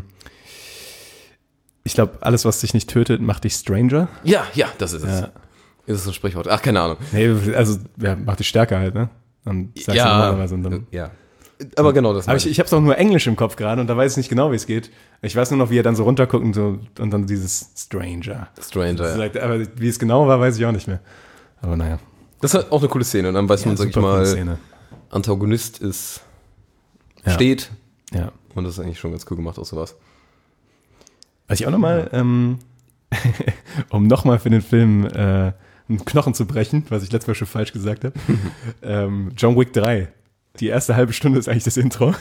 ich glaube, alles, was dich nicht tötet, macht dich Stranger? Ja, das ist es. Ja. Ist es ein Sprichwort? Ach, keine Ahnung. Nee, also, ja, macht dich stärker halt, ne? Dann sagst du normalerweise und dann. Ja. Aber genau das Aber meine ich habe es auch nur Englisch im Kopf gerade und da weiß ich nicht genau, wie es geht. Ich weiß nur noch, wie er dann so runterguckt und dann dieses Stranger. Stranger, ja. Sagt, aber wie es genau war, weiß ich auch nicht mehr. Aber naja. Das ist halt auch eine coole Szene. Und dann weiß man, sag ich super coole mal, Szene. Antagonist ist, Ja. steht. Ja. Und das ist eigentlich schon ganz cool gemacht, auch sowas. Was ich auch nochmal, um nochmal für den Film einen Knochen zu brechen, was ich letztes Mal schon falsch gesagt habe, John Wick 3. Die erste halbe Stunde ist eigentlich das Intro.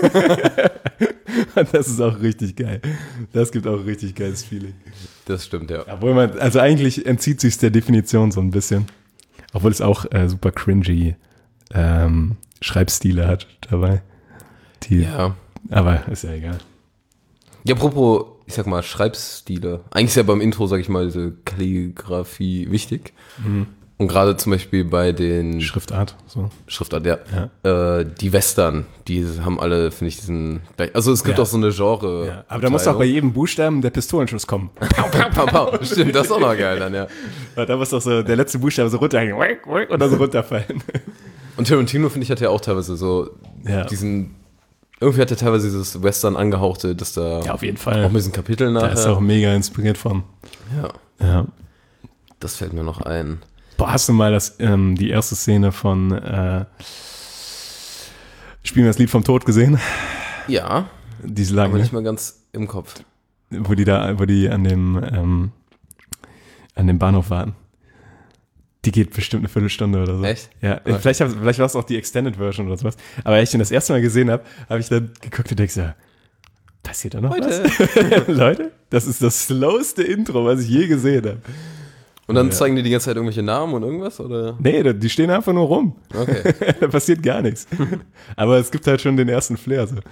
Und das ist auch richtig geil. Das gibt auch ein richtig geiles Feeling. Das stimmt, ja. Obwohl also eigentlich entzieht sich der Definition so ein bisschen. Obwohl es auch super cringy Schreibstile hat dabei. Ja. Aber ist ja egal. Ja, apropos, ich sag mal, Schreibstile. Eigentlich ist ja beim Intro, sag ich mal, diese Kalligrafie wichtig. Und gerade zum Beispiel bei den Schriftart, so. Schriftart, die Western, die haben alle, finde ich, diesen, also es gibt auch so eine Genre. Ja, aber da muss auch bei jedem Buchstaben der Pistolenschuss kommen. Pau. Stimmt, das ist auch noch geil dann, ja. Da muss doch so der letzte Buchstabe so runterhängen und dann so runterfallen. Und Tarantino, finde ich, hat ja auch teilweise so diesen, irgendwie hat er teilweise dieses Western angehauchte, dass da Ja, auf jeden Fall. auch mit diesen Kapiteln nachher. Da ist auch mega inspiriert von. Ja. Das fällt mir noch ein. Boah, hast du mal die erste Szene von Spielen wir das Lied vom Tod gesehen? Ja, Diese lang, aber ne? nicht mal ganz im Kopf. Wo die an dem Bahnhof warten. Die geht bestimmt eine Viertelstunde oder so. Echt? Ja, Okay. vielleicht war es auch die Extended Version oder sowas. Aber als ich den das erste Mal gesehen habe, habe ich dann geguckt und denkst, ja, passiert da noch was? Leute, das ist das slowste Intro, was ich je gesehen habe. Und dann zeigen die ganze Zeit irgendwelche Namen und irgendwas, oder? Nee, die stehen einfach nur rum. Okay. Da passiert gar nichts. Aber es gibt halt schon den ersten Flair. So.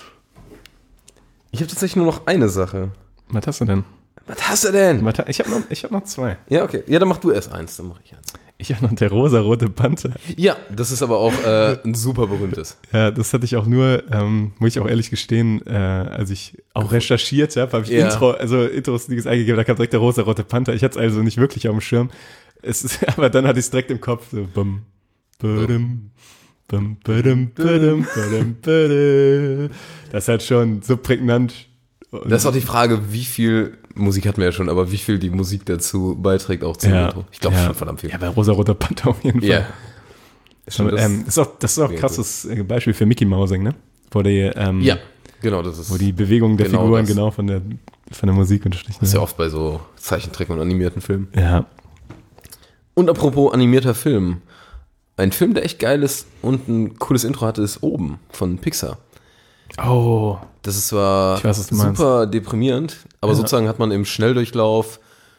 Ich habe tatsächlich nur noch eine Sache. Was hast du denn? Was hast du denn? Ich hab noch zwei. Ja, okay. Ja, dann mach du erst eins, dann mach ich eins. Ich habe noch der rosa-rote Panther. Ja, das ist aber auch ein super berühmtes. Ja, das hatte ich auch nur, muss ich auch ehrlich gestehen, als ich auch recherchiert habe ich Intros eingegeben, da kam direkt der rosa-rote Panther. Ich hatte es also nicht wirklich auf dem Schirm. Aber dann hatte ich es direkt im Kopf. So, bum, badum, bum, badum, badum, badum, badum. Das ist halt schon so prägnant. Das ist auch die Frage, wie viel Musik hatten wir ja schon, aber wie viel die Musik dazu beiträgt auch zum Intro. Ich glaube schon verdammt viel. Ja, bei rosa-roter Panther auf jeden Fall. Ja. Das ist auch ein krasses Beispiel für Mickey Mousing, ne? Ja, genau, das ist. Wo die Bewegungen der genau Figuren das. genau von der Musik unterstrichen Das ist ja oft bei so Zeichentrick und animierten Filmen. Ja. Und apropos animierter Film. Ein Film, der echt geil ist und ein cooles Intro hatte, ist Oben von Pixar. Oh. Das ist zwar Ich weiß, was du super deprimierend, aber sozusagen hat man im Schnelldurchlauf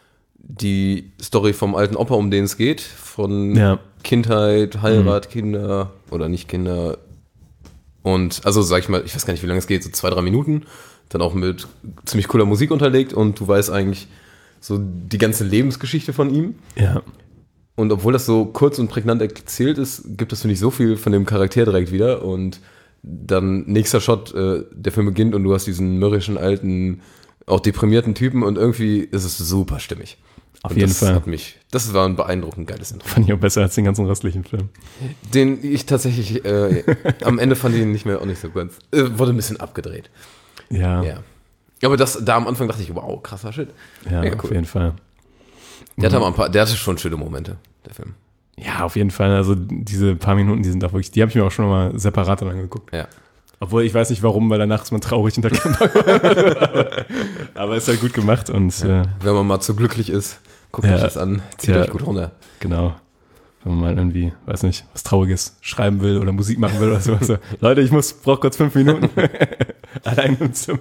die Story vom alten Opa, um den es geht, von Kindheit, Heirat, Kinder oder nicht Kinder. Und also sag ich mal, ich weiß gar nicht, wie lange es geht, so 2-3 Minuten, dann auch mit ziemlich cooler Musik unterlegt und du weißt eigentlich so die ganze Lebensgeschichte von ihm. Ja. Und obwohl das so kurz und prägnant erzählt ist, gibt es, finde ich, so viel von dem Charakter direkt wieder. Und dann nächster Shot, der Film beginnt und du hast diesen mürrischen, alten, auch deprimierten Typen und irgendwie ist es super stimmig. Auf jeden Fall. Das war ein beeindruckend geiles Intro. Fand ich auch besser als den ganzen restlichen Film. Den ich tatsächlich, am Ende fand ich ihn auch nicht so ganz, wurde ein bisschen abgedreht. Ja. Ja. Aber da am Anfang dachte ich, wow, krasser Shit. Ja, mega auf jeden Fall. Der hatte schon schöne Momente, der Film. Ja, auf jeden Fall. Also diese paar Minuten, die sind auch wirklich, die habe ich mir auch schon mal separat dann angeguckt. Ja. Obwohl, ich weiß nicht warum, weil danach ist man traurig in der Kamera. aber ist halt gut gemacht und Wenn man mal zu glücklich ist, guckt euch das an, zieht euch gut runter. Genau. Wenn man mal irgendwie, weiß nicht, was Trauriges schreiben will oder Musik machen will oder so. Also, Leute, ich brauche kurz 5 Minuten. Allein im Zimmer.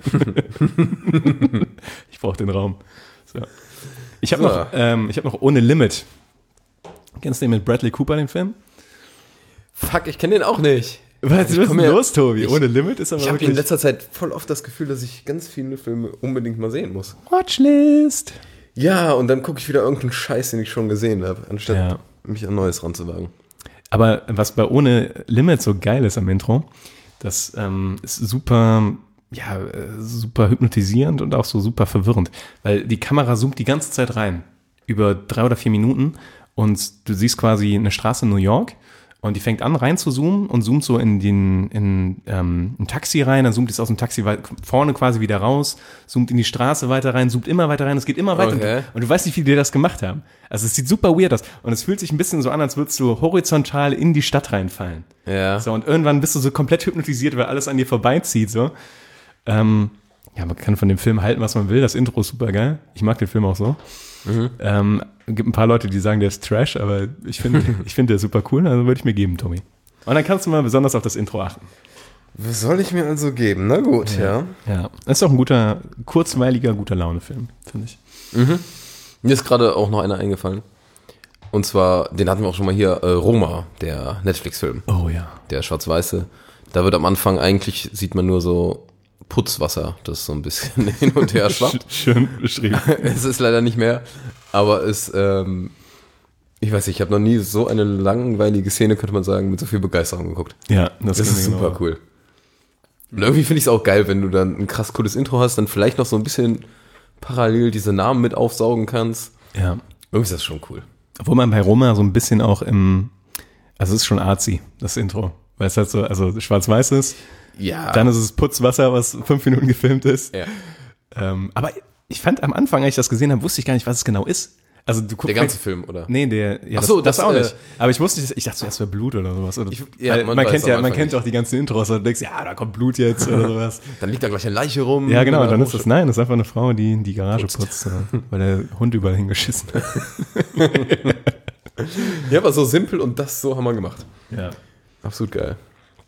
Ich brauche den Raum. So. Ich habe noch Ohne Limit. Kennst du den mit Bradley Cooper, den Film? Fuck, ich kenne den auch nicht. Was ist denn los, Tobi? Ohne Limit ist aber Ich habe wirklich... in letzter Zeit voll oft das Gefühl, dass ich ganz viele Filme unbedingt mal sehen muss. Watchlist. Ja, und dann gucke ich wieder irgendeinen Scheiß, den ich schon gesehen habe, anstatt mich an Neues ranzuwagen. Aber was bei Ohne Limit so geil ist am Intro, das ist super hypnotisierend und auch so super verwirrend, weil die Kamera zoomt die ganze Zeit rein, über 3 oder 4 Minuten und du siehst quasi eine Straße in New York und die fängt an rein zu zoomen und zoomt so in ein Taxi rein, dann zoomt es aus dem Taxi vorne quasi wieder raus, zoomt in die Straße weiter rein, zoomt immer weiter rein, es geht immer weiter. Okay. Und du weißt nicht, wie die das gemacht haben. Also es sieht super weird aus und es fühlt sich ein bisschen so an, als würdest du horizontal in die Stadt reinfallen. Ja. So, und irgendwann bist du so komplett hypnotisiert, weil alles an dir vorbeizieht, so. Man kann von dem Film halten, was man will. Das Intro ist super geil. Ich mag den Film auch so. Gibt ein paar Leute, die sagen, der ist Trash, aber ich finde der super cool, also würde ich mir geben, Tommy. Und dann kannst du mal besonders auf das Intro achten. Was soll ich mir also geben? Na gut, ja. Ja, das ist auch ein guter, kurzweiliger, guter Laune-Film, finde ich. Mir ist gerade auch noch einer eingefallen. Und zwar, den hatten wir auch schon mal hier, Roma, der Netflix-Film. Oh ja. Der schwarz-weiße. Da wird am Anfang eigentlich, sieht man nur so Putzwasser, das so ein bisschen hin und her schwappt. Schön beschrieben. Es ist leider nicht mehr, aber es, ich weiß nicht, ich habe noch nie so eine langweilige Szene, könnte man sagen, mit so viel Begeisterung geguckt. Ja, das ist super cool. Und irgendwie finde ich es auch geil, wenn du dann ein krass cooles Intro hast, dann vielleicht noch so ein bisschen parallel diese Namen mit aufsaugen kannst. Ja. Irgendwie ist das schon cool. Obwohl man bei Roma so ein bisschen auch also es ist schon artsy, das Intro. Weil es halt so, also schwarz-weiß ist. Ja. Dann ist es Putzwasser, was 5 Minuten gefilmt ist. Ja. Aber ich fand am Anfang, als ich das gesehen habe, wusste ich gar nicht, was es genau ist. Also du guckst der ganze Film, oder? Nee, Ach so, das auch nicht. Aber ich wusste nicht, ich dachte zuerst wäre Blut oder sowas. Oder, man kennt auch die ganzen Intros und du denkst, ja, da kommt Blut jetzt oder sowas. Dann liegt da gleich eine Leiche rum. Ja, genau, dann ist das ist einfach eine Frau, die die Garage putzt, weil der Hund überall hingeschissen hat. Ja, aber so simpel und das so haben wir gemacht. Ja. Absolut geil.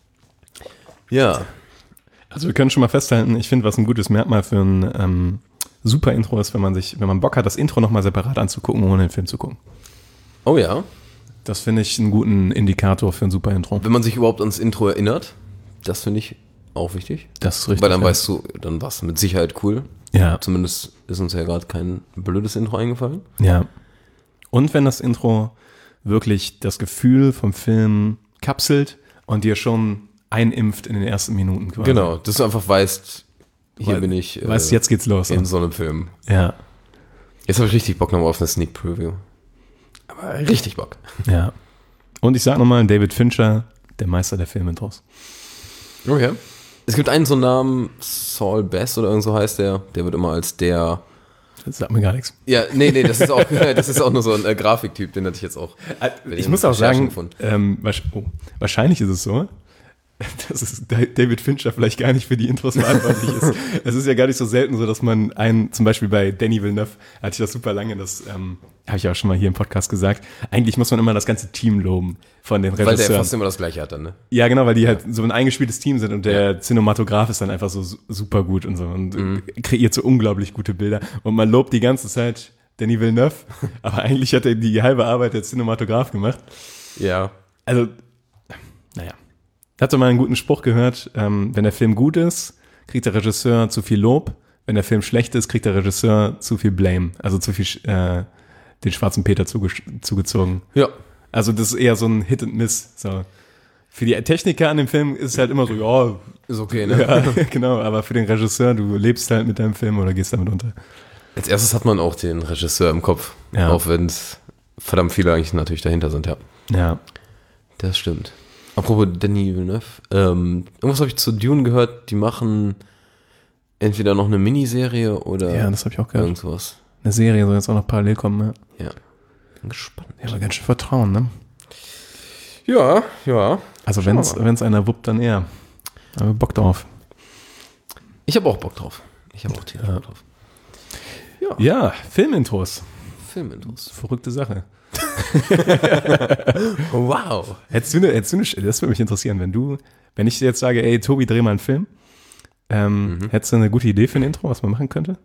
Ja. Also wir können schon mal festhalten, ich finde, was ein gutes Merkmal für ein super Intro ist, wenn man Bock hat, das Intro nochmal separat anzugucken, ohne den Film zu gucken. Oh ja. Das finde ich einen guten Indikator für ein super Intro. Wenn man sich überhaupt ans Intro erinnert, das finde ich auch wichtig. Das ist richtig. Weil dann weißt du, dann war es mit Sicherheit cool. Ja. Zumindest ist uns ja gerade kein blödes Intro eingefallen. Ja. Und wenn das Intro wirklich das Gefühl vom Film kapselt und dir schon einimpft in den ersten Minuten quasi. Genau, dass du einfach weißt, hier bin ich. Weißt, jetzt geht's los. In so einem Film. Ja. Jetzt habe ich richtig Bock nochmal auf eine Sneak Preview. Aber richtig Bock. Ja. Und ich sag nochmal, David Fincher, der Meister der Filmintros. Okay. Es gibt einen so einen Namen, Saul Bass oder irgend so heißt der. Der wird immer als der... Das sagt mir gar nichts. Ja, nee, das ist auch nur so ein Grafiktyp, den hatte ich jetzt auch. Ich muss auch sagen, wahrscheinlich ist es so, dass es David Fincher vielleicht gar nicht für die Intros verantwortlich ist. Es ist ja gar nicht so selten so, dass man zum Beispiel bei Denis Villeneuve, hatte ich das super lange, das habe ich auch schon mal hier im Podcast gesagt, eigentlich muss man immer das ganze Team loben von den Regisseuren. Weil der fast immer das Gleiche hat dann, ne? Ja, genau, weil die halt so ein eingespieltes Team sind und der Cinematograf ist dann einfach so super gut und so und kreiert so unglaublich gute Bilder und man lobt die ganze Zeit Denis Villeneuve, aber eigentlich hat er die halbe Arbeit der Cinematograf gemacht. Ja. Also, naja. Ich hatte mal einen guten Spruch gehört, wenn der Film gut ist, kriegt der Regisseur zu viel Lob, wenn der Film schlecht ist, kriegt der Regisseur zu viel Blame, also zu viel den schwarzen Peter zugezogen. Ja. Also das ist eher so ein Hit and Miss. So. Für die Techniker an dem Film ist es halt immer so, ja. Ist okay, ne? Ja, genau, aber für den Regisseur, du lebst halt mit deinem Film oder gehst damit unter. Als erstes hat man auch den Regisseur im Kopf, auch wenn es verdammt viele eigentlich natürlich dahinter sind, ja. Ja. Das stimmt. Apropos Denis Villeneuve, irgendwas habe ich zu Dune gehört, die machen entweder noch eine Miniserie oder ja, das habe ich auch gehört. Irgendwas. eine Serie soll jetzt auch noch parallel kommen. Ja. Bin gespannt. Ja, aber ganz schön Vertrauen, ne? Ja. Also Schauen wir mal. wenn es einer wuppt, dann eher. Aber Bock drauf. Ich habe auch Bock drauf. Bock drauf. Ja, Filmintros. Filmintros. Verrückte Sache. Wow. Hättest du das würde mich interessieren, wenn ich dir jetzt sage, ey, Tobi, dreh mal einen Film, hättest du eine gute Idee für ein Intro, was man machen könnte?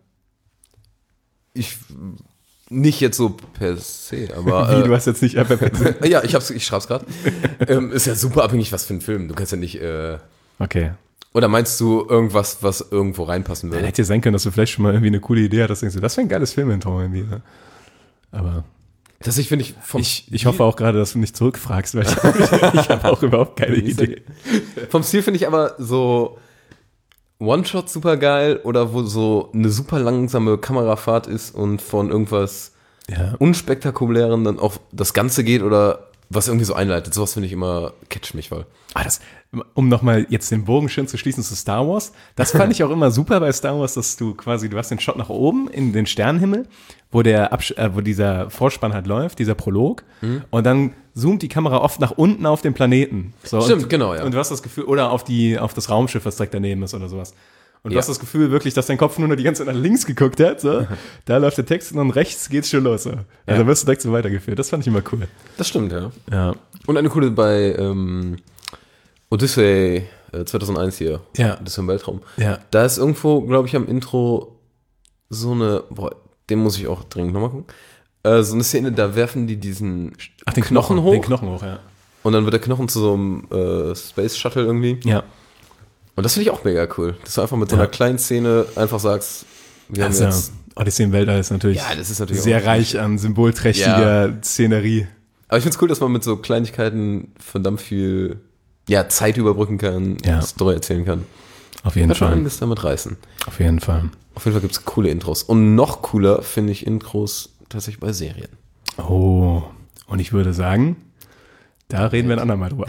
Ich nicht jetzt so per se, aber Wie, du hast jetzt nicht einfach ja, ich schreib's gerade. Ist ja super abhängig, was für ein Film. Du kannst ja nicht Okay. oder meinst du irgendwas, was irgendwo reinpassen Dann würde? hätte ja sein können, dass du vielleicht schon mal irgendwie eine coole Idee hattest, denkst du, das wäre ein geiles Filmintro irgendwie. Ne? Aber Das finde ich vom ich hoffe auch gerade, dass du nicht zurückfragst, weil ich habe auch überhaupt keine Idee. Vom Stil finde ich aber so One-Shot super geil oder wo so eine super langsame Kamerafahrt ist und von irgendwas Ja. Unspektakulären dann auch das Ganze geht oder was irgendwie so einleitet. Sowas finde ich immer, catch mich voll. Um nochmal jetzt den Bogen schön zu schließen zu Star Wars, das fand ich auch immer super bei Star Wars, dass du hast den Shot nach oben in den Sternenhimmel, wo wo dieser Vorspann halt läuft, dieser Prolog, und dann zoomt die Kamera oft nach unten auf den Planeten. So, Stimmt, genau, ja. Und du hast das Gefühl, oder auf das Raumschiff, was direkt daneben ist oder sowas. Und du Ja. hast das Gefühl wirklich, dass dein Kopf nur noch die ganze Zeit nach links geguckt hat, so. Da läuft der Text und dann rechts geht's schon los, so. Also Ja. wirst du direkt so weitergeführt. Das fand ich immer cool. Das stimmt, ja. Ja. Und eine coole bei Odyssey 2001 hier. Ja. Odyssey im Weltraum. Ja. Da ist irgendwo, glaube ich, am Intro so eine, den muss ich auch dringend nochmal gucken, so eine Szene, da werfen die diesen Den Knochen hoch, ja. und dann wird der Knochen zu so einem Space Shuttle irgendwie. Ja. Und das finde ich auch mega cool, dass du einfach mit so einer kleinen Szene einfach sagst, wir haben Also, jetzt... Odyssey im Weltall ist natürlich, Ja, das ist natürlich sehr auch- reich an symbolträchtiger Szenerie. Aber ich finde es cool, dass man mit so Kleinigkeiten verdammt viel Zeit überbrücken kann, Ja. Story erzählen kann. Auf jeden Kann schon Fall. einiges damit reißen. Auf jeden Fall. Auf jeden Fall gibt es coole Intros. Und noch cooler finde ich Intros tatsächlich bei Serien. Oh, und ich würde sagen, da reden wir ein andermal drüber.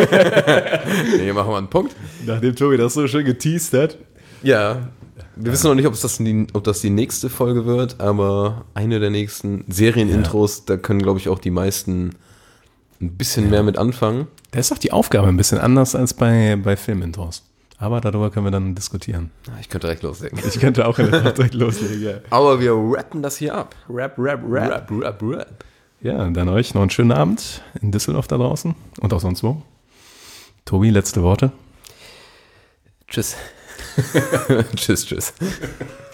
Hier machen wir einen Punkt. Nachdem Tobi das so schön geteased hat. Ja, wir wissen noch nicht, ob das die nächste Folge wird, aber eine der nächsten Serienintros, da können, glaube ich, auch die meisten ein bisschen mehr mit anfangen. Da ist doch die Aufgabe ein bisschen anders als bei Filmintros. Aber darüber können wir dann diskutieren. Ich könnte direkt loslegen. Ich könnte auch direkt loslegen, ja. Aber wir rappen das hier ab. Rap. Ja, dann euch noch einen schönen Abend in Düsseldorf da draußen und auch sonst wo. Tobi, letzte Worte. Tschüss. Tschüss.